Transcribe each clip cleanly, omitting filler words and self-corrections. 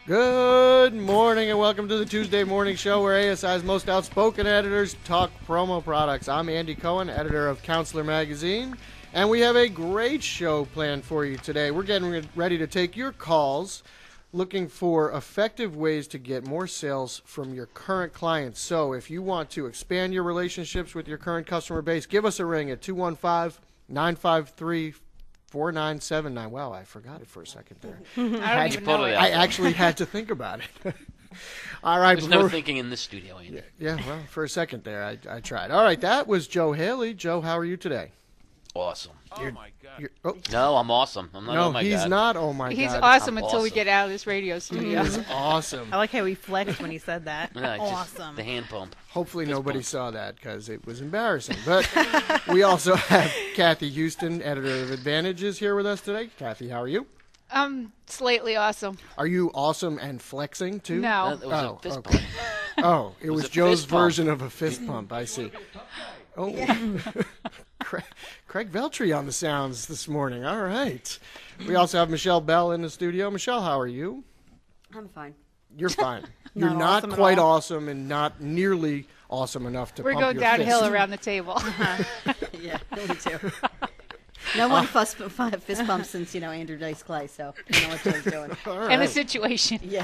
Good morning and welcome to the Tuesday Morning Show where ASI's most outspoken editors talk promo products. I'm Andy Cohen, editor of Counselor Magazine, and we have a great show planned for you today. We're getting ready to take your calls, looking for effective ways to get more sales from your current clients. So if you want to expand your relationships with your current customer base, give us a ring at 215-953-4979. Wow, I forgot it for a second there. I actually had to think about it. All right. There's no thinking in this studio, Andy. Yeah, well, for a second there, I tried. All right, that was Joe Haley. Joe, how are you today? Awesome. Oh, my God. No, I'm awesome. I'm not no, oh my God. he's not oh my He's God. awesome I'm until we awesome. get out of this radio studio. He's awesome. I like how he flexed when he said that. No, it's just Awesome. the hand pump. Hopefully nobody saw that because it was embarrassing. But we also have Kathy Houston, editor of Advantages, here with us today. Kathy, how are you? Slightly awesome. Are you awesome and flexing, too? No. That was a fist okay. pump. Oh, it was a Joe's fist pump. version of a fist pump. I see. Oh, Craig Veltri on the sounds this morning. All right. We also have Michelle Bell in the studio. Michelle, how are you? I'm fine. You're fine. You're Not not awesome at quite all. awesome and not nearly awesome enough to We're pump going your downhill fist. around the table. Yeah, me too. No one fist bump since, Andrew Dice Clay, so you know what Joe's doing. All And the right. situation. Yeah.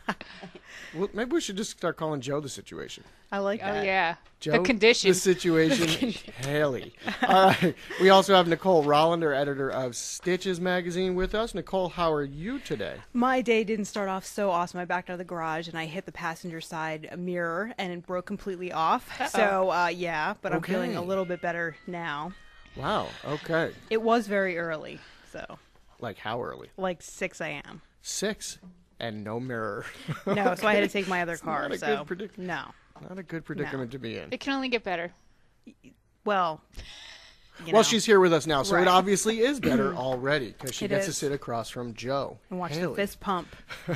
Well, maybe we should just start calling Joe the situation. I like Oh, that. yeah. Joe, The condition. The situation, Haley. All right. We also have Nicole Rollander, editor of Stitches magazine, with us. Nicole, how are you today? My day didn't start off so awesome. I backed out of the garage and I hit the passenger side mirror and it broke completely off. So, yeah, but I'm feeling a Okay. little bit better now. Wow. Okay. It was very early, so Like how early? like 6 a.m. 6 and no mirror. No, so I had to take my other car. not a So good predicament. no, Not a good predicament to be in. It can only get better. well, Well, she's here with us now, so Right. it obviously is better already because she It gets to is. sit across from Joe. and watch the Haley. fist pump.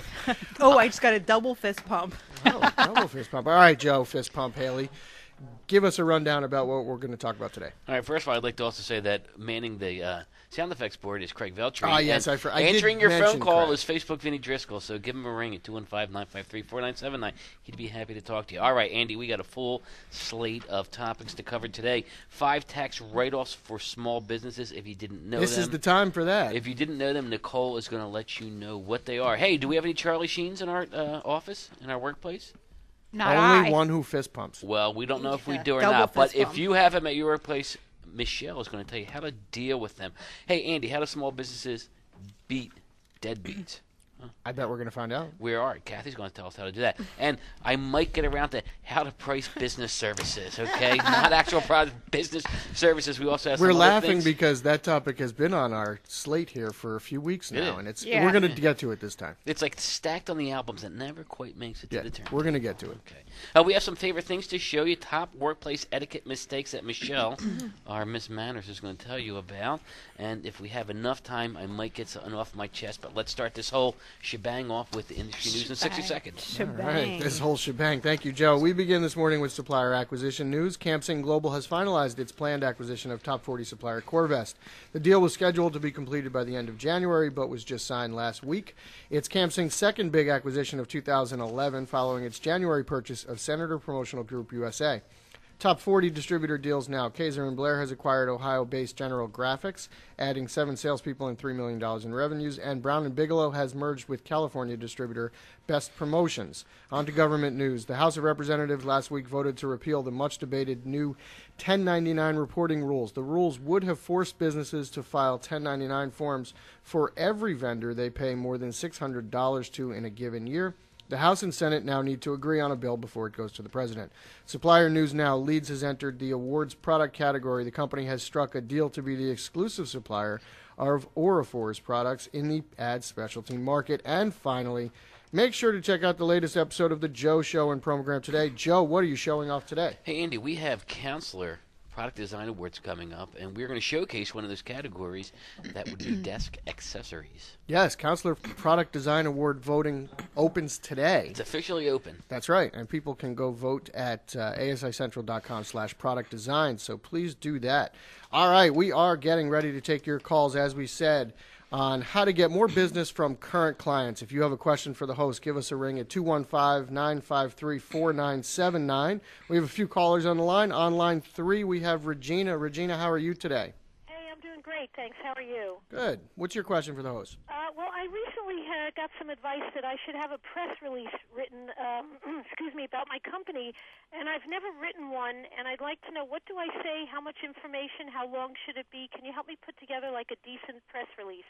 Oh, I just got a double fist pump. Oh, double fist pump. All right, Joe, fist pump, Haley. Give us a rundown about what we're going to talk about today. All right, first of all, I'd like to also say that manning the sound effects board is Craig Veltri. Ah, yes, and I did answering your phone mention call Craig. is Facebook Vinny Driscoll, so give him a ring at 215-953-4979. He'd be happy to talk to you. All right, Andy, we got a full slate of topics to cover today. 5 tax write-offs for small businesses if you didn't know This them. is the time for that. If you didn't know them, Nicole is going to let you know what they are. Hey, do we have any Charlie Sheens in our office, in our workplace? Not Only I. one who fist pumps. Well, we don't know if we do or Double not. But fist if bump. you have them at your workplace, Michelle is going to tell you how to deal with them. Hey, Andy, how do small businesses beat deadbeats? I bet we're going to find out. We are. Kathy's going to tell us how to do that. And I might get around to how to price business services, okay? Not actual product, business services. We also have some We're other laughing things. because that topic has been on our slate here for a few weeks now, Yeah. and it's Yeah. we're going to get to it this time. It's like stacked on the albums that never quite makes it to Yeah, the turn. we're going to get to it. Okay. We have some favorite things to show you. Top workplace etiquette mistakes that Michelle, our Miss Manners, is going to tell you about. And if we have enough time, I might get something off my chest. But let's start this whole shebang off with the industry news in 60 seconds. All right, this whole shebang. Thank you, Joe. We begin this morning with supplier acquisition news. Campsing Global has finalized its planned acquisition of top 40 supplier Corvest. The deal was scheduled to be completed by the end of January, but was just signed last week. It's Campsing's second big acquisition of 2011, following its January purchase of Senator Promotional Group USA. Top 40 distributor deals now. Kaiser & Blair has acquired Ohio-based General Graphics, adding 7 salespeople and $3 million in revenues, and Brown & Bigelow has merged with California distributor Best Promotions. On to government news. The House of Representatives last week voted to repeal the much-debated new 1099 reporting rules. The rules would have forced businesses to file 1099 forms for every vendor they pay more than $600 to in a given year. The House and Senate now need to agree on a bill before it goes to the President. Supplier News Now. Leeds has entered the awards product category. The company has struck a deal to be the exclusive supplier of Orifor's products in the ad specialty market. And finally, make sure to check out the latest episode of The Joe Show and program today. Joe, what are you showing off today? Hey, Andy, we have Counselor Product Design Awards coming up, and we're going to showcase one of those categories. That would be desk accessories. Yes, Counselor Product Design Award voting opens today. It's officially open. That's right, and people can go vote at asicentral.com/product design, so please do that. All right, we are getting ready to take your calls, as we said. on how to get more business from current clients. If you have a question for the host, give us a ring at 215-953-4979. We have a few callers on the line. On line 3, we have Regina. Regina, how are you today? Hey, I'm doing great, thanks. How are you? Good. What's your question for the host? Well, I recently got some advice that I should have a press release written, about my company, and I've never written one, and I'd like to know, what do I say, how much information, how long should it be? Can you help me put together like a decent press release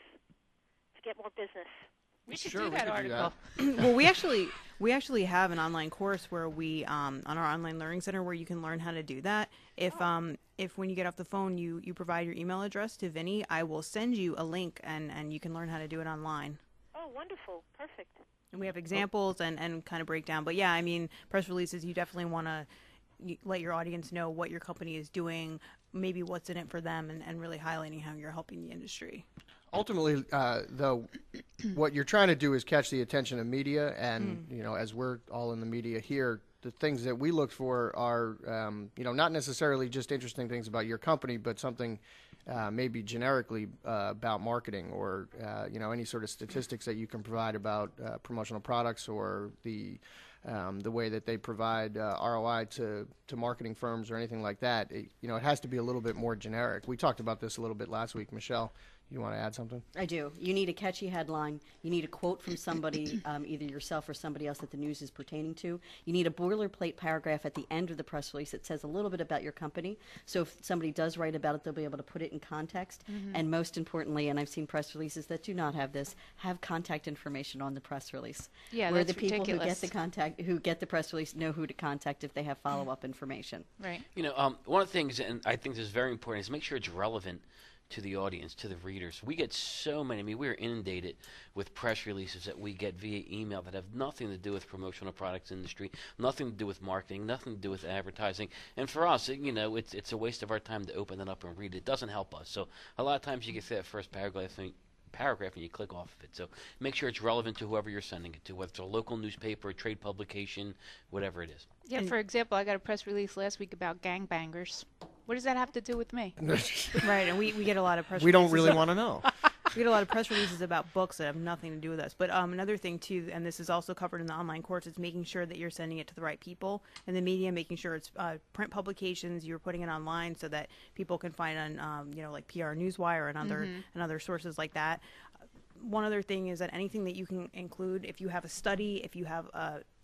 to get more business? We should Sure, do we that could do article. Well, we actually have an online course where we on our online learning center where you can learn how to do that. If when you get off the phone you provide your email address to Vinny, I will send you a link and you can learn how to do it online. Oh, wonderful. Perfect. And we have examples and kind of breakdown. But yeah, I mean, press releases, you definitely want to let your audience know what your company is doing, maybe what's in it for them, and really highlighting how you're helping the industry. Ultimately, though, what you're trying to do is catch the attention of media, and as we're all in the media here, the things that we look for are, not necessarily just interesting things about your company, but something maybe generically about marketing, or any sort of statistics that you can provide about promotional products, or the way that they provide ROI to marketing firms or anything like that. It has to be a little bit more generic. We talked about this a little bit last week. Michelle, you want to add something? I do. You need a catchy headline. You need a quote from somebody, either yourself or somebody else that the news is pertaining to. You need a boilerplate paragraph at the end of the press release that says a little bit about your company. So if somebody does write about it, they'll be able to put it in context. And most importantly, and I've seen press releases that do not have this, have contact information on the press release. Yeah, where that's the people ridiculous. who get the press release know who to contact if they have follow-up information. Right. One of the things, and I think this is very important, is make sure it's relevant to the audience, to the readers. We get so many. I mean, we're inundated with press releases that we get via email that have nothing to do with promotional products industry, nothing to do with marketing, nothing to do with advertising. And for us, it's a waste of our time to open it up and read it. It doesn't help us. So a lot of times you get that first paragraph and you click off of it. So make sure it's relevant to whoever you're sending it to, whether it's a local newspaper, a trade publication, whatever it is. Yeah, for example, I got a press release last week about gangbangers. What does that have to do with me? Right, and we get a lot of press We don't releases. really want to know. We get a lot of press releases about books that have nothing to do with us. But another thing, too, and this is also covered in the online course, is making sure that you're sending it to the right people in the media, making sure it's print publications, you're putting it online so that people can find on, like PR Newswire and other sources like that. One other thing is that anything that you can include, if you have a study, if you have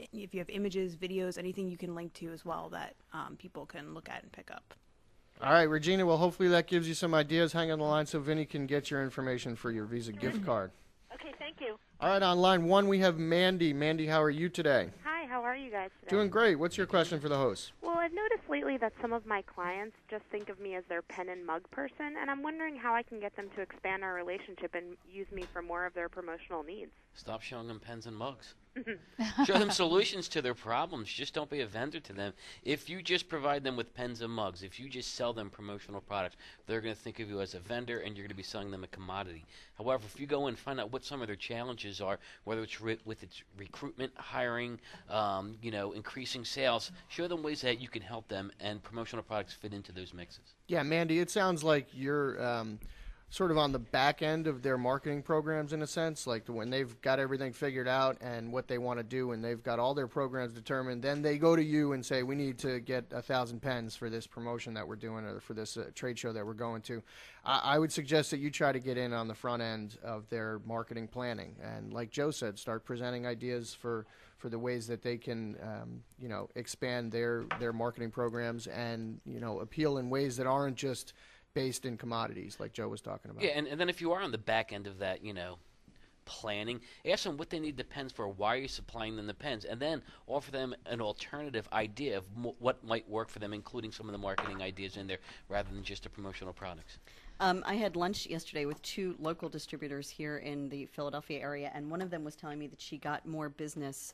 images, videos, anything you can link to as well that people can look at and pick up. All right, Regina, well, hopefully that gives you some ideas. Hang on the line so Vinny can get your information for your Visa gift card. Okay, thank you. All right, on line 1, we have Mandy. Mandy, how are you today? Hi, how are you guys today? Doing great. What's your question for the host? Well, I've noticed lately that some of my clients just think of me as their pen and mug person, and I'm wondering how I can get them to expand our relationship and use me for more of their promotional needs. Stop showing them pens and mugs. Show them solutions to their problems. Just don't be a vendor to them. If you just provide them with pens and mugs, if you just sell them promotional products, they're going to think of you as a vendor, and you're going to be selling them a commodity. However, if you go and find out what some of their challenges are, whether it's with its recruitment, hiring, increasing sales, show them ways that you can help them, and promotional products fit into those mixes. Yeah, Mandy, it sounds like you're sort of on the back end of their marketing programs in a sense, like when they've got everything figured out and what they want to do and they've got all their programs determined, then they go to you and say, we need to get 1,000 pens for this promotion that we're doing or for this trade show that we're going to. I would suggest that you try to get in on the front end of their marketing planning. And like Joe said, start presenting ideas for the ways that they can, expand their marketing programs and, appeal in ways that aren't just based in commodities like Joe was talking about. Yeah, and then if you are on the back end of that, planning, ask them what they need the pens for, why are you supplying them the pens, and then offer them an alternative idea of what might work for them, including some of the marketing ideas in there, rather than just the promotional products. I had lunch yesterday with 2 local distributors here in the Philadelphia area, and one of them was telling me that she got more business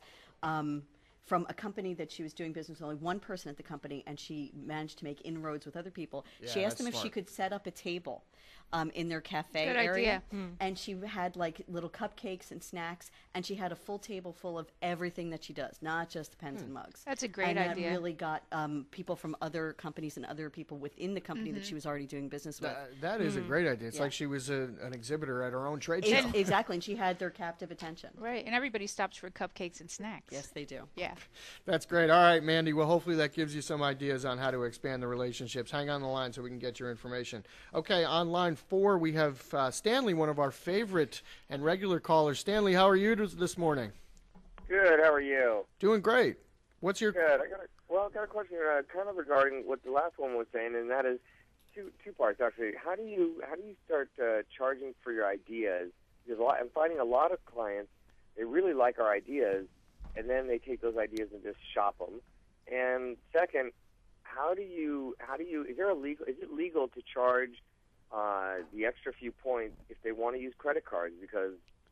from a company that she was doing business with only one person at the company, and she managed to make inroads with other people. Yeah, She asked that's them if she smart. could set up a table in their cafe Good area. idea. And she had like little cupcakes and snacks, and she had a full table full of everything that she does, not just the pens and mugs. That's a great and idea. that really got people from other companies and other people within the company that she was already doing business with. That is a great idea. It's Yeah. like she was an exhibitor at her own trade show. Exactly, and she had their captive attention. Right, and everybody stops for cupcakes and snacks. Yes, they do. Yeah. That's great. All right, Mandy. Well, hopefully that gives you some ideas on how to expand the relationships. Hang on the line so we can get your information. Okay, on line 4, we have Stanley, one of our favorite and regular callers. Stanley, how are you this morning? Good. How are you? Doing great. What's your... Good. I got a question kind of regarding what the last one was saying, and that is two parts actually. How do you start charging for your ideas? Because I'm finding a lot of clients, they really like our ideas, and then they take those ideas and just shop them. And second, is it legal to charge the extra few points if they want to use credit cards, because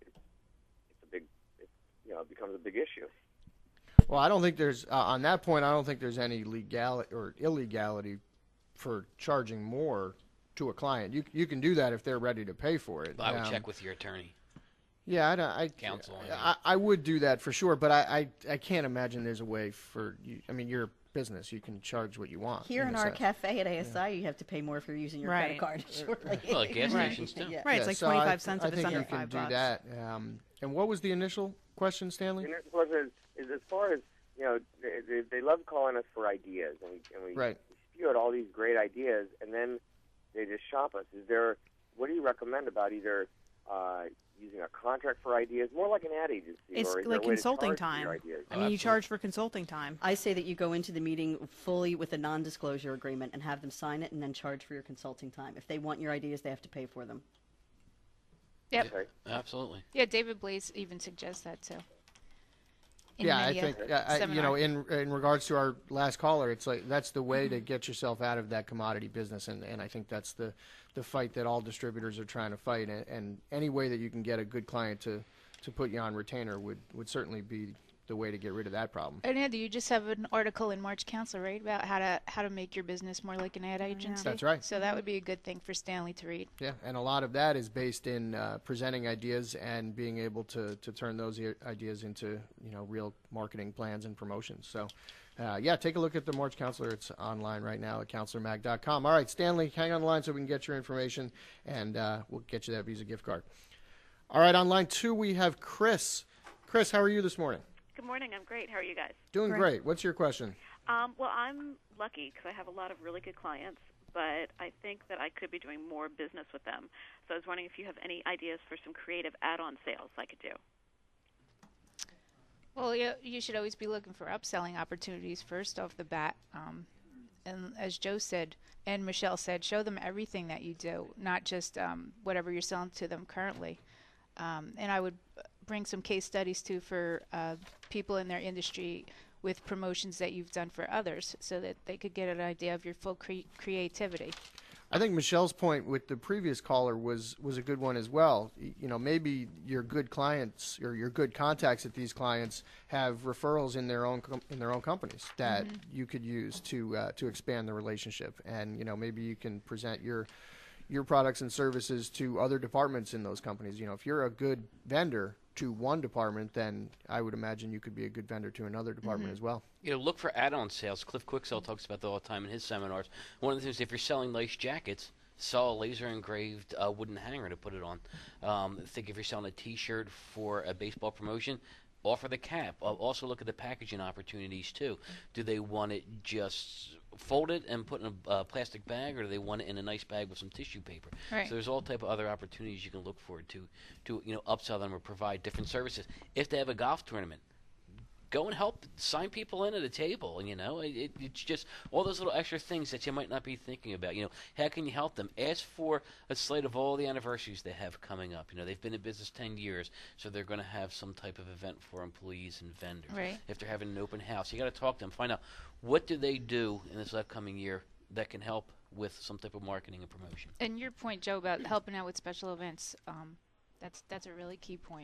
it becomes a big issue. Well, I don't think there's on that point. I don't think there's any legality or illegality for charging more to a client. You can do that if they're ready to pay for it. I would check with your attorney. Yeah, Counsel. I would do that for sure, but I can't imagine there's a way for you. I mean, you're a business. You can charge what you want. Here in a our sense. cafe at ASI, you have to pay more if you're using your credit card. Surely. Well, like gas stations too. Yeah. Right, it's like so 25 cents I if it's think under you can $5. do that. And what was the initial question, Stanley? The next question is as far as, they love calling us for ideas, and we Right. spew out all these great ideas, and then they just shop us. What do you recommend about either using a contract for ideas, more like an ad agency? It's or is like there a way to consulting charge for your time. ideas? I mean, you charge for consulting time. I say that you go into the meeting fully with a non-disclosure agreement and have them sign it and then charge for your consulting time. If they want your ideas, they have to pay for them. Yep. Okay. Absolutely. Yeah, David Blaze even suggests that too. In Yeah, many I a think seminar. in regards to our last caller, it's like that's the way to get yourself out of that commodity business, and I think that's the fight that all distributors are trying to fight, and any way that you can get a good client to put you on retainer would certainly be the way to get rid of that problem. And Andy, you just have an article in March Council, right, about how to make your business more like an ad agency. That's right. So that would be a good thing for Stanley to read. Yeah, and a lot of that is based in presenting ideas and being able to turn those ideas into real marketing plans and promotions. So, take a look at the March Counselor. It's online right now at counselormag.com. All right, Stanley, hang on the line so we can get your information, and we'll get you that Visa gift card. All right, on line 2 we have Chris. Chris, how are you this morning? Good morning. I'm great. How are you guys? Doing great. What's your question? Well, I'm lucky because I have a lot of really good clients, but I think that I could be doing more business with them. So I was wondering if you have any ideas for some creative add-on sales I could do. Well, you should always be looking for upselling opportunities first off the bat. And as Joe said and Michelle said, show them everything that you do, not just whatever you're selling to them currently. And I would bring some case studies too for people in their industry with promotions that you've done for others so that they could get an idea of your full creativity. I think Michelle's point with the previous caller was a good one as well. Maybe your good clients or your good contacts at these clients have referrals in their own companies that you could use to expand the relationship, and maybe you can present your products and services to other departments in those companies. If you're a good vendor to one department, then I would imagine you could be a good vendor to another department as well. Look for add-on sales. Cliff Quicksell talks about that all the time in his seminars. One of the things, if you're selling nice jackets, sell a laser-engraved wooden hanger to put it on. Think if you're selling a T-shirt for a baseball promotion, offer the cap. Also look at the packaging opportunities, too. Do they want it just folded and put in a plastic bag, or do they want it in a nice bag with some tissue paper? Right. So there's all type of other opportunities you can look for to upsell them or provide different services. If they have a golf tournament, go and help sign people in at a table. It's just all those little extra things that you might not be thinking about. How can you help them? Ask for a slate of all the anniversaries they have coming up. They've been in business 10 years, so they're going to have some type of event for employees and vendors. Right. If they're having an open house, you got to talk to them, find out what do they do in this upcoming year that can help with some type of marketing and promotion. And your point, Joe, about helping out with special events, that's a really key point.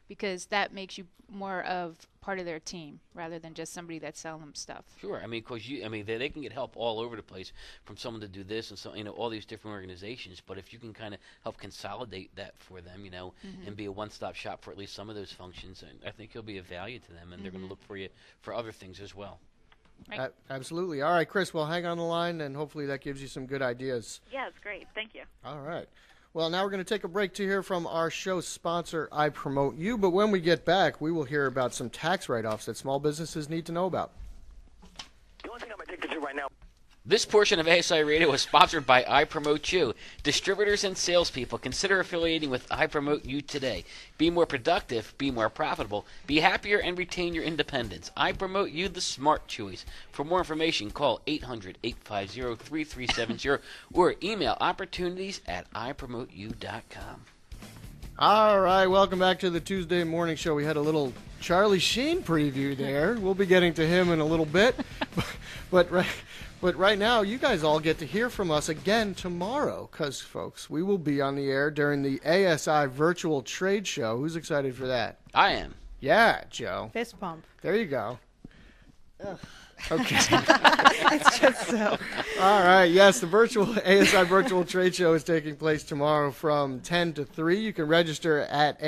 because that makes you more of part of their team rather than just somebody that's selling them stuff. Sure. I mean, because they can get help all over the place from someone to do this and so all these different organizations. But if you can kind of help consolidate that for them, and be a one-stop shop for at least some of those functions, I think you'll be of value to them, and they're going to look for you for other things as well. Right. Absolutely. All right, Chris, well, hang on the line, and hopefully that gives you some good ideas. Yeah, it's great. Thank you. All right. Well, now we're going to take a break to hear from our show sponsor, I Promote You. But when we get back, we will hear about some tax write-offs that small businesses need to know about. The only thing I'm addicted to right now. This portion of ASI Radio is sponsored by I Promote You. Distributors and salespeople, consider affiliating with I Promote You today. Be more productive, be more profitable, be happier, and retain your independence. I Promote You, the smart choice. For more information, call 800-850-3370 or email opportunities@ipromoteyou.com. All right, welcome back to the Tuesday morning show. We had a little Charlie Sheen preview there. We'll be getting to him in a little bit. But right now, you guys all get to hear from us again tomorrow because, folks, we will be on the air during the ASI Virtual Trade Show. Who's excited for that? I am. Yeah, Joe. Fist pump. There you go. Ugh. Okay. It's just so. All right. Yes, the ASI Virtual Trade Show is taking place tomorrow from 10 to 3. You can register at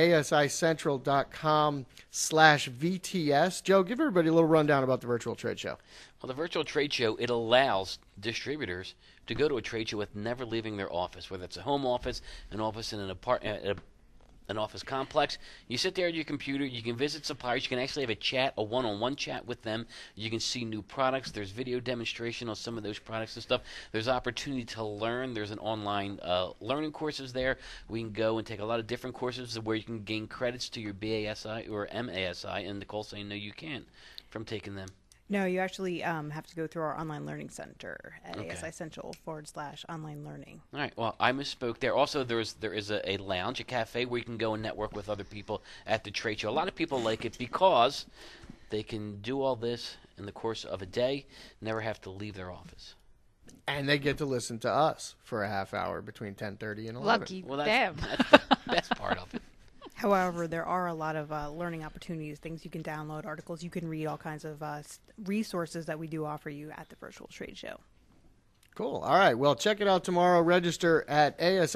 asicentral.com/VTS. Joe, give everybody a little rundown about the Virtual Trade Show. Well, the Virtual Trade Show, it allows distributors to go to a trade show with never leaving their office, whether it's a home office, an office in an office complex. You sit there at your computer, you can visit suppliers, you can actually have a one-on-one chat with them. You can see new products. There's video demonstration on some of those products and stuff. There's opportunity to learn. There's an online learning courses there. We can go and take a lot of different courses where you can gain credits to your BASI or MASI, and Nicole's saying no, you can't from taking them. No, you actually have to go through our online learning center at Okay. asicentral/online learning. All right. Well, I misspoke there. Also, there is a lounge, a cafe where you can go and network with other people at the trade show. A lot of people like it because they can do all this in the course of a day, never have to leave their office. And they get to listen to us for a half hour between 10:30 and 11. Lucky Well, them. that's the best part of it. However, there are a lot of learning opportunities, things you can download, articles you can read, all kinds of resources that we do offer you at the virtual trade show. Cool. All right. Well, check it out tomorrow. Register at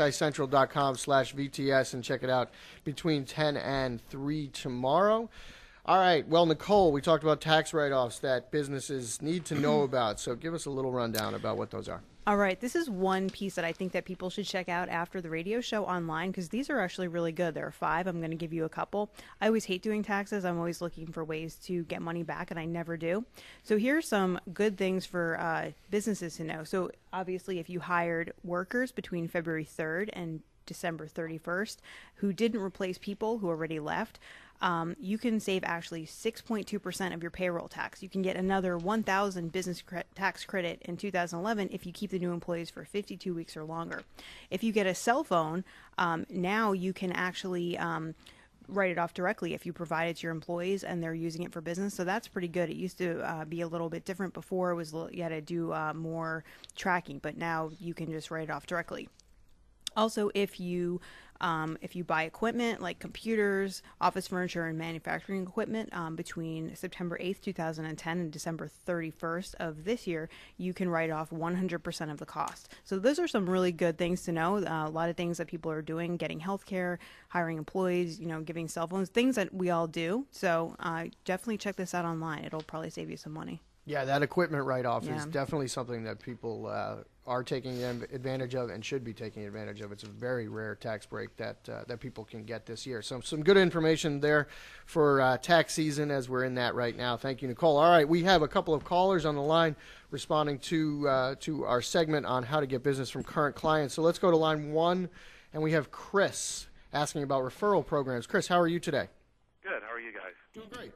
asicentral.com/VTS and check it out between 10 and 3 tomorrow. All right. Well, Nicole, we talked about tax write-offs that businesses need to know about. So give us a little rundown about what those are. All right, this is one piece that I think that people should check out after the radio show online because these are actually really good. There are 5. I'm going to give you a couple. I always hate doing taxes. I'm always looking for ways to get money back, and I never do. So here are some good things for businesses to know. So obviously, if you hired workers between February 3rd and December 31st who didn't replace people who already left, you can save actually 6.2% of your payroll tax. You can get another 1,000 business tax credit in 2011 if you keep the new employees for 52 weeks or longer. If you get a cell phone, now you can actually write it off directly if you provide it to your employees and they're using it for business. So that's pretty good. It used to be a little bit different before. It was you had to do more tracking, but now you can just write it off directly. Also, if you buy equipment like computers, office furniture, and manufacturing equipment between September 8th, 2010 and December 31st of this year, you can write off 100% of the cost. So those are some really good things to know. A lot of things that people are doing, getting health care, hiring employees, giving cell phones, things that we all do. So definitely check this out online. It'll probably save you some money. Yeah, that equipment write-off is definitely something that people are taking advantage of and should be taking advantage of. It's a very rare tax break that people can get this year. So some good information there for tax season as we're in that right now. Thank you, Nicole. All right, we have a couple of callers on the line responding to our segment on how to get business from current clients. So let's go to line 1, and we have Chris asking about referral programs. Chris, how are you today? Good. How are you guys? Doing great.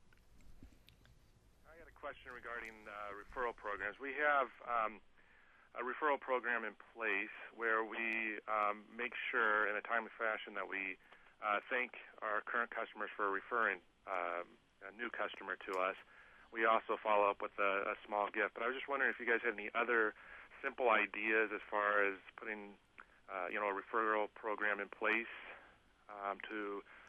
Question regarding referral programs. We have a referral program in place where we make sure in a timely fashion that we thank our current customers for referring a new customer to us. We also follow up with a small gift. But I was just wondering if you guys had any other simple ideas as far as putting a referral program in place to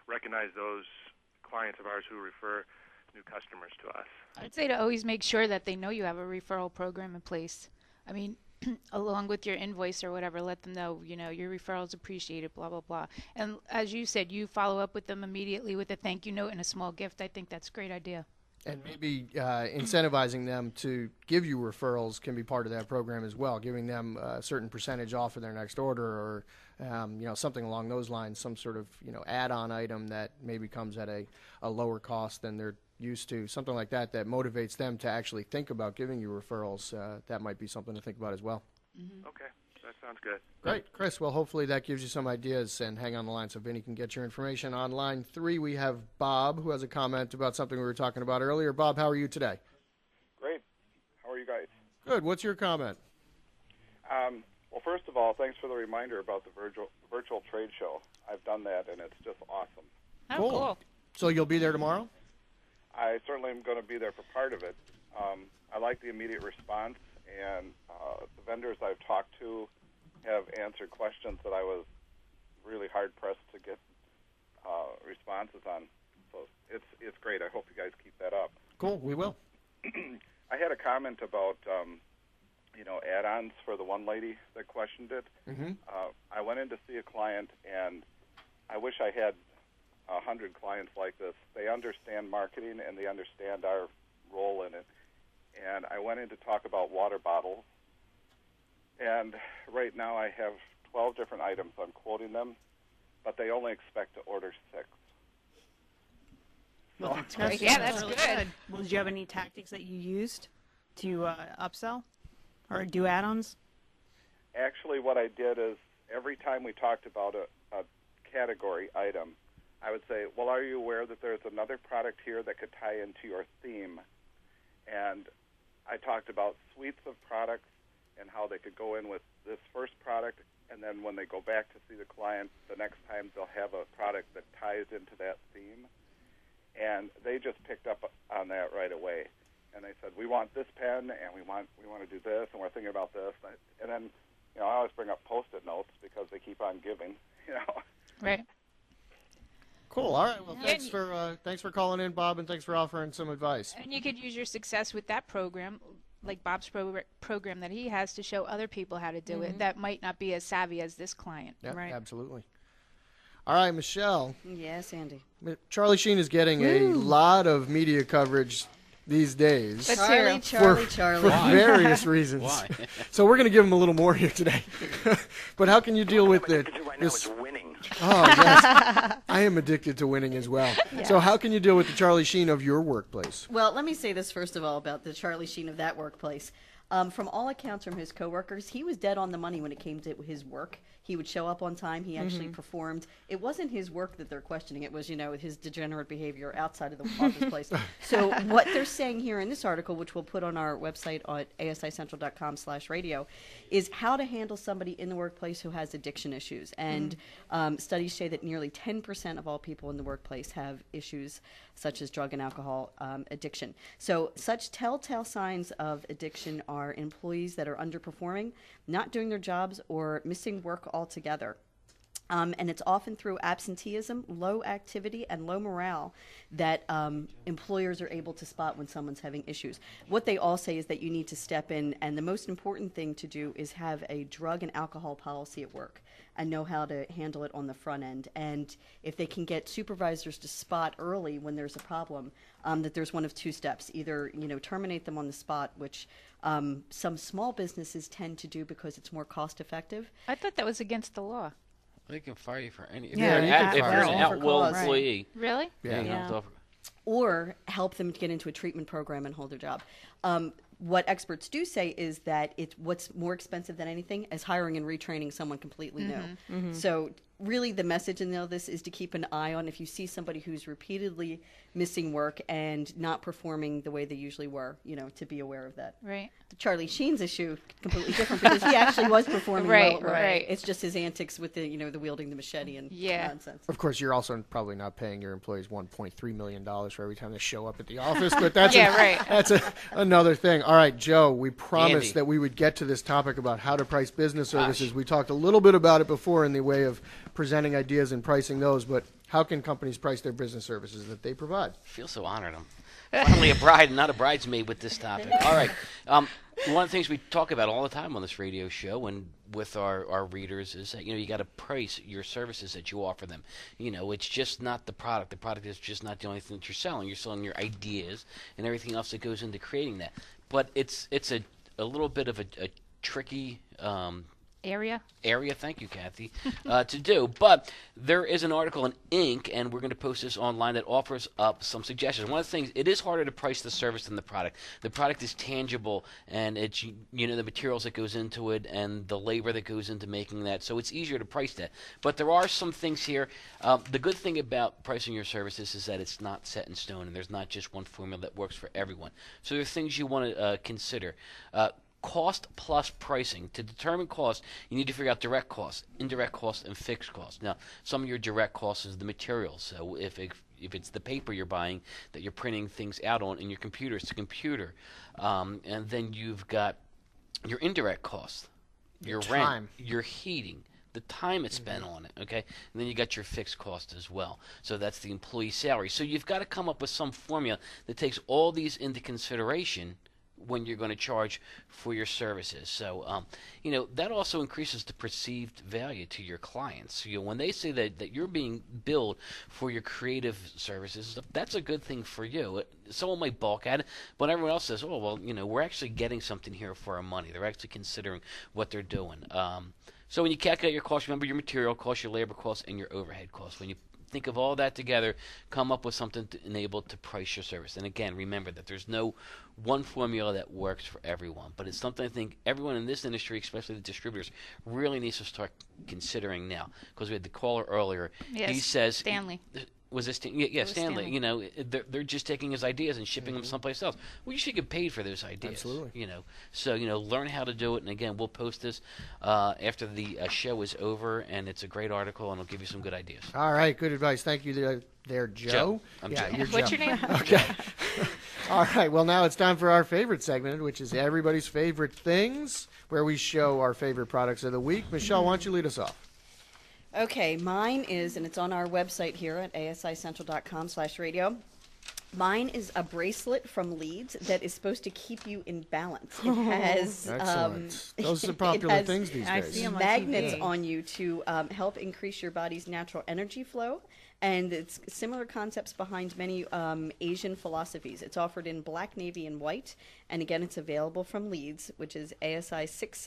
recognize those clients of ours who refer new customers to us. I'd say to always make sure that they know you have a referral program in place. I mean, along with your invoice or whatever, let them know, your referrals appreciated, blah, blah, blah. And as you said, you follow up with them immediately with a thank you note and a small gift. I think that's a great idea. And maybe incentivizing them to give you referrals can be part of that program as well, giving them a certain percentage off of their next order, or something along those lines, some sort of add-on item that maybe comes at a lower cost than they're used to, something like that motivates them to actually think about giving you referrals. That might be something to think about as well. Mm-hmm. Okay, that sounds good. Great, Chris. Well, hopefully that gives you some ideas, and hang on the line so Vinny can get your information. On line 3, we have Bob, who has a comment about something we were talking about earlier. Bob, how are you today? Great. How are you guys? Good. What's your comment? Well, first of all, thanks for the reminder about the virtual trade show. I've done that, and it's just awesome. Oh, cool. So you'll be there tomorrow? I certainly am going to be there for part of it. I like the immediate response, and the vendors I've talked to have answered questions that I was really hard-pressed to get responses on. So it's great. I hope you guys keep that up. Cool, we will. I had a comment about, add-ons for the one lady that questioned it. Mm-hmm. I went in to see a client, and I wish I had 100 clients like this. They understand marketing, and they understand our role in it. And I went in to talk about water bottles. And right now I have 12 different items. I'm quoting them, but they only expect to order 6. Well, that's good. Yeah, that's good. Well, did you have any tactics that you used to upsell or do add-ons? Actually, what I did is every time we talked about a category item, I would say, well, are you aware that there's another product here that could tie into your theme? And I talked about suites of products and how they could go in with this first product, and then when they go back to see the client, the next time they'll have a product that ties into that theme. And they just picked up on that right away. And they said, we want this pen, and we want to do this, and we're thinking about this. And then, I always bring up Post-it notes because they keep on giving, Right. Cool. All right. Well, thanks for calling in, Bob, and thanks for offering some advice. And you could use your success with that program, like Bob's program that he has, to show other people how to do it that might not be as savvy as this client. Yeah, Right. absolutely. All right, Michelle. Yes, Andy. Charlie Sheen is getting a lot of media coverage these days. Let's hear him. Charlie. For various reasons. Why? So we're going to give him a little more here today. But how can you deal with Right now is winning. Oh, yes. I am addicted to winning as well. Yeah. So how can you deal with the Charlie Sheen of your workplace? Well, let me say this first of all about the Charlie Sheen of that workplace. From all accounts from his coworkers, he was dead on the money when it came to his work. He would show up on time. He actually performed. It wasn't his work that they're questioning. It was, his degenerate behavior outside of the office place. So what they're saying here in this article, which we'll put on our website at asicentral.com/radio, is how to handle somebody in the workplace who has addiction issues. And studies say that nearly 10% of all people in the workplace have issues such as drug and alcohol addiction. So such telltale signs of addiction are employees that are underperforming, not doing their jobs, or missing work altogether. And it's often through absenteeism, low activity, and low morale that employers are able to spot when someone's having issues. What they all say is that you need to step in, and the most important thing to do is have a drug and alcohol policy at work and know how to handle it on the front end. And if they can get supervisors to spot early when there's a problem, that there's one of two steps. Either, terminate them on the spot, which some small businesses tend to do because it's more cost effective. I thought that was against the law. They can fire you for any. Yeah, If you you're can an fire at will them. employee. Really? Yeah. you have to offer- Or help them to get into a treatment program and hold their job. What experts do say is that what's more expensive than anything is hiring and retraining someone completely new. So really the message in all this is to keep an eye on if you see somebody who's repeatedly missing work and not performing the way they usually were, to be aware of that. Right. The Charlie Sheen's issue, completely different because he actually was performing Right, well. right. It's just his antics with the, the wielding the machete and nonsense. Of course, you're also probably not paying your employees $1.3 million for every time they show up at the office, but that's that's another thing. All right, Joe, we promised Andy. that we would get to this topic about how to price business services. We talked a little bit about it before in the way of presenting ideas and pricing those, but How can companies price their business services that they provide? I feel so honored. I'm finally a bride and not a bridesmaid with this topic. All right. One of the things we talk about all the time on this radio show and with our readers is that, you got to price your services that you offer them. It's just not the product. The product is just not the only thing that you're selling. You're selling your ideas and everything else that goes into creating that. But it's a little bit of a tricky area. Thank you, Kathy, to do. But there is an article in Inc., and we're going to post this online, that offers up some suggestions. One of the things, it is harder to price the service than the product. The product is tangible, and it's the materials that goes into it and the labor that goes into making that. So it's easier to price that. But there are some things here. The good thing about pricing your services is that it's not set in stone, and there's not just one formula that works for everyone. So there are things you want to consider. Cost plus pricing. To determine cost, you need to figure out direct costs, indirect costs, and fixed costs. Now, some of your direct costs is the materials. So if it's the paper you're buying that you're printing things out on in your computer, it's the computer. And then you've got your indirect costs, your rent, your heating, the time it's spent on it, okay? And then you got your fixed cost as well. So that's the employee salary. So you've got to come up with some formula that takes all these into consideration when you're going to charge for your services. So, that also increases the perceived value to your clients. When they say that you're being billed for your creative services, that's a good thing for you. Someone might balk at it, but everyone else says, oh, well, we're actually getting something here for our money. They're actually considering what they're doing. So when you calculate your costs, remember your material costs, your labor costs, and your overhead costs. When you think of all that together, come up with something to enable to price your service. And again, remember that there's no one formula that works for everyone, but it's something I think everyone in this industry, especially the distributors, really needs to start considering now. Because we had the caller earlier. Yes, he says Stanley. Was this Stanley? They're just taking his ideas and shipping them someplace else. Well, you should get paid for those ideas. Absolutely. So learn how to do it. And again, we'll post this after the show is over, and it's a great article, and it'll give you some good ideas. All right, good advice. Thank you there, Joe. I'm Joe. You're What's Joe. your name? Okay. All right. Well, now it's time for our favorite segment, which is everybody's favorite things, where we show our favorite products of the week. Michelle, why don't you lead us off? Okay, mine is, and it's on our website here at asicentral.com/radio. Mine is a bracelet from Leeds that is supposed to keep you in balance. It has excellent. Those are popular things these days. see 'em on magnets TV. on you to help increase your body's natural energy flow. And it's similar concepts behind many Asian philosophies. It's offered in black, navy, and white. And again, it's available from Leeds, which is ASI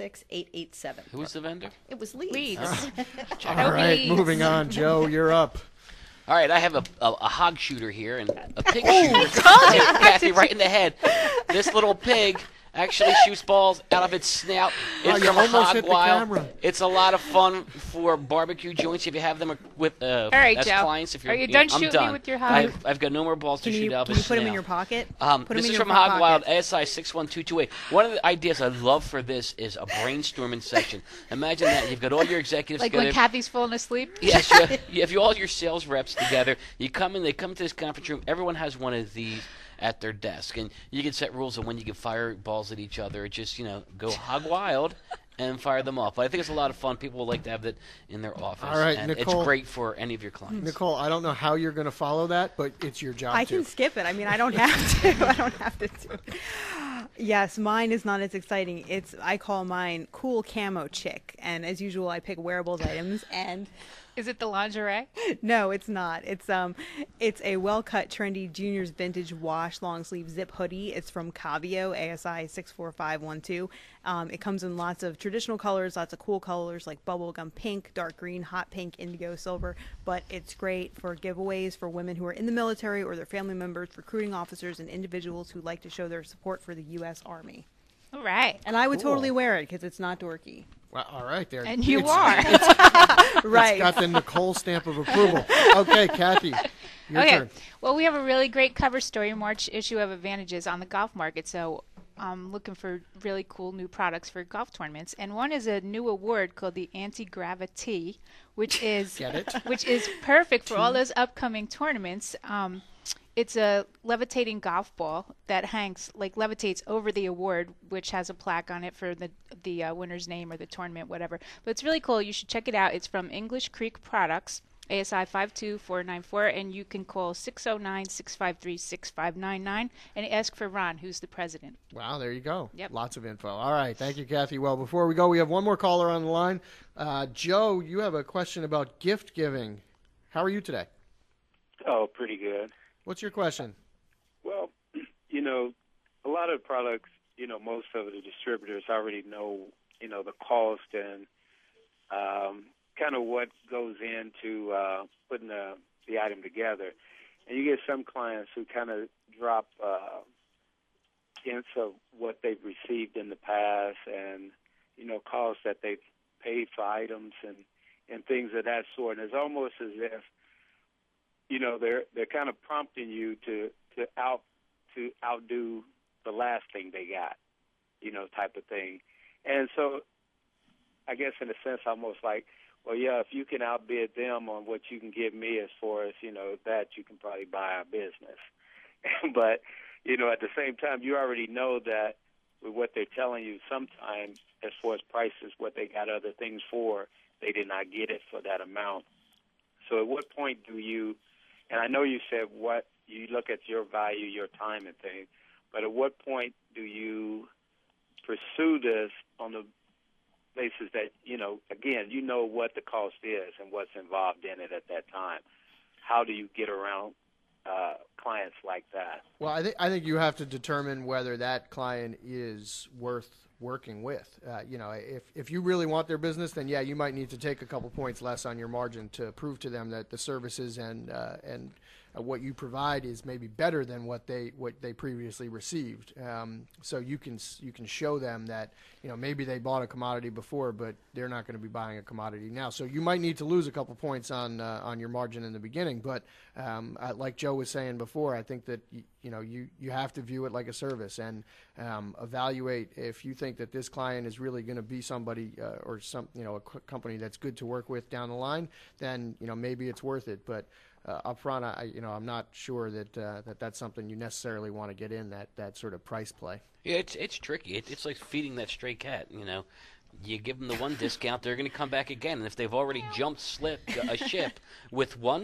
66887. Who was the vendor? It was Leeds. Leeds. All right, moving on. Joe, you're up. All right, I have a hog shooter here and a pig shooter. Kathy, right in the head. This little pig actually shoots balls out of its snout. It's you from a almost hog hit the wild. camera. It's a lot of fun for barbecue joints if you have them with All right, as Joe. clients. If you're, Are you done I'm shooting done. me with your hog? I've got no more balls to shoot out of Can his you put them in snout. your pocket? Put 'em This in is your from Hog Wild, pocket. ASI 61228. One of the ideas I love for this is a brainstorming session. Imagine that. You've got all your executives Like together. when Kathy's falling asleep? Yes, you have all your sales reps together. They come to this conference room. Everyone has one of these at their desk, and you can set rules on when you can fire balls at each other. Just go hog wild and fire them off. But I think it's a lot of fun. People would like to have that in their office. All right, and Nicole. it's great for any of your clients. Nicole, I don't know how you're going to follow that, but it's your job I to. can skip it. I mean, I don't have to. I don't have to do it. Yes, mine is not as exciting. I call mine Cool Camo Chick, and as usual, I pick wearables items. And Is it the lingerie? no, it's not. It's a well-cut, trendy juniors vintage wash long sleeve zip hoodie. It's from Cavio, ASI 64512. It comes in lots of traditional colors, lots of cool colors like bubblegum pink, dark green, hot pink, indigo, silver. But it's great for giveaways for women who are in the military or their family members, recruiting officers, and individuals who like to show their support for the U.S. Army. All right. And I would Cool. totally wear it because it's not dorky. Well, all right, there. And you It's- are. Right. It's got the Nicole stamp of approval. Okay, Kathy, your Okay. turn. Well, we have a really great cover story, March issue of Advantages on the golf market. So I'm looking for really cool new products for golf tournaments. And one is a new award called the Anti-Gravity, which is Get it? which is perfect for all those upcoming tournaments. It's a levitating golf ball that levitates over the award, which has a plaque on it for the winner's name or the tournament, whatever. But it's really cool. You should check it out. It's from English Creek Products. ASI 52494, and you can call 609-653-6599 and ask for Ron, who's the president. Wow, there you go. Yep. Lots of info. All right, thank you, Kathy. Well, before we go, we have one more caller on the line. Joe, you have a question about gift giving. How are you today? Oh, pretty good. What's your question? Well, a lot of products, most of the distributors already know, the cost and kind of what goes into putting the item together. And you get some clients who kind of drop hints of what they've received in the past and, costs that they've paid for items and things of that sort. And it's almost as if, they're kind of prompting you to outdo the last thing they got, type of thing. And so I guess in a sense almost like, well, yeah, if you can outbid them on what you can give me as far as, that you can probably buy our business. But, at the same time, you already know that with what they're telling you, sometimes as far as prices, what they got other things for, they did not get it for that amount. So at what point do you, and I know you said what you look at your value, your time and things, but at what point do you pursue this on the basis that, again, what the cost is and what's involved in it at that time? How do you get around clients like that? Well, I think you have to determine whether that client is worth working with. If you really want their business, then yeah, you might need to take a couple points less on your margin to prove to them that the services and what you provide is maybe better than what they previously received. So you can show them that maybe they bought a commodity before, but they're not going to be buying a commodity now. So you might need to lose a couple points on your margin in the beginning. But like Joe was saying before, I think that you have to view it like a service and evaluate if you think that this client is really going to be somebody or a company that's good to work with down the line. Then maybe it's worth it, but. Up front, I'm not sure that that's something you necessarily want to get in that sort of price play. Yeah, it's tricky. It's like feeding that stray cat. You give them the one discount, they're going to come back again. And if they've already jumped a ship with one,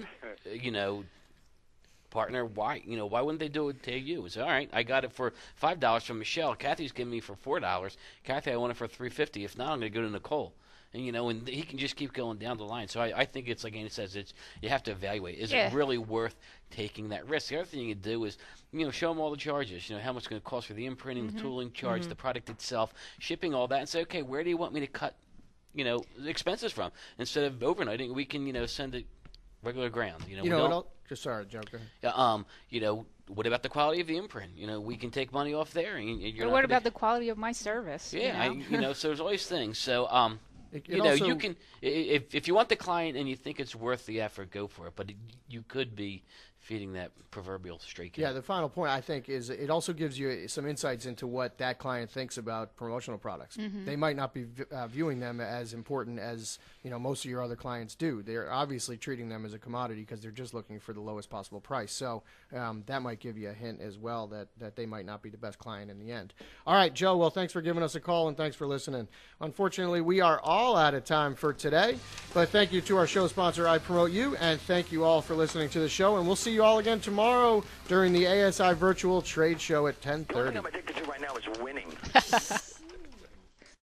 partner, why wouldn't they do it to you? It's all right. I got it for $5 from Michelle. Kathy's giving me for $4. Kathy, I want it for $3.50. If not, I'm going to go to Nicole. And he can just keep going down the line. So I think it's like Annie says, you have to evaluate. Is it really worth taking that risk? The other thing you can do is, show them all the charges. How much it's going to cost for the imprinting, the tooling charge, the product itself, shipping, all that, and say, okay, where do you want me to cut, the expenses from? Instead of overnighting, we can, send it regular ground. Just sorry, Joker. What about the quality of the imprint? We can take money off there. But what about the quality of my service? Yeah, so there's always things. So, you can, if you want the client and you think it's worth the effort, go for it. But you could be feeding that proverbial stray cat. Yeah, the final point, I think, is it also gives you some insights into what that client thinks about promotional products. Mm-hmm. They might not be viewing them as important as most of your other clients do. They're obviously treating them as a commodity because they're just looking for the lowest possible price. So that might give you a hint as well that they might not be the best client in the end. All right, Joe, well, thanks for giving us a call and thanks for listening. Unfortunately, we are all out of time for today, but thank you to our show sponsor, I Promote You, and thank you all for listening to the show, and we'll see you all again tomorrow during the ASI Virtual Trade Show at 10:30. The only thing I'm addicted to right now is winning.